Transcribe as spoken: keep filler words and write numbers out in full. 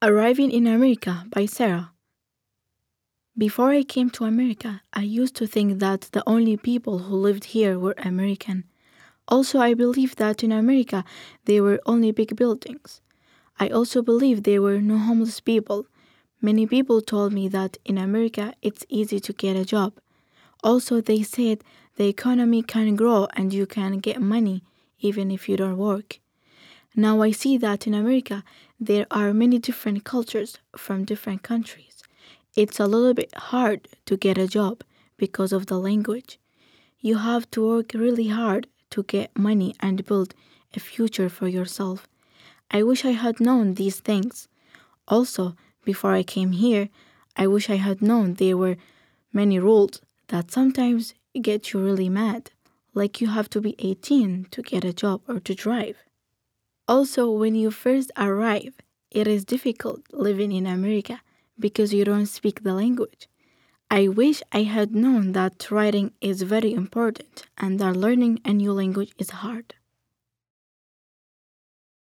Arriving in America by Sarah. Before I came to America, I used to think that the only people who lived here were American. Also, I believed that in America there were only big buildings. I also believed there were no homeless people. Many people told me that in America it's easy to get a job. Also, they said the economy can grow and you can get money even if you don't work. Now I see that in America there are many different cultures from different countries. It's a little bit hard to get a job because of the language. You have to work really hard to get money and build a future for yourself. I wish I had known these things. Also, before I came here, I wish I had known there were many rules that sometimes get you really mad, like you have to be eighteen to get a job or to drive. Also, when you first arrive, it is difficult living in America because you don't speak the language. I wish I had known that writing is very important and that learning a new language is hard.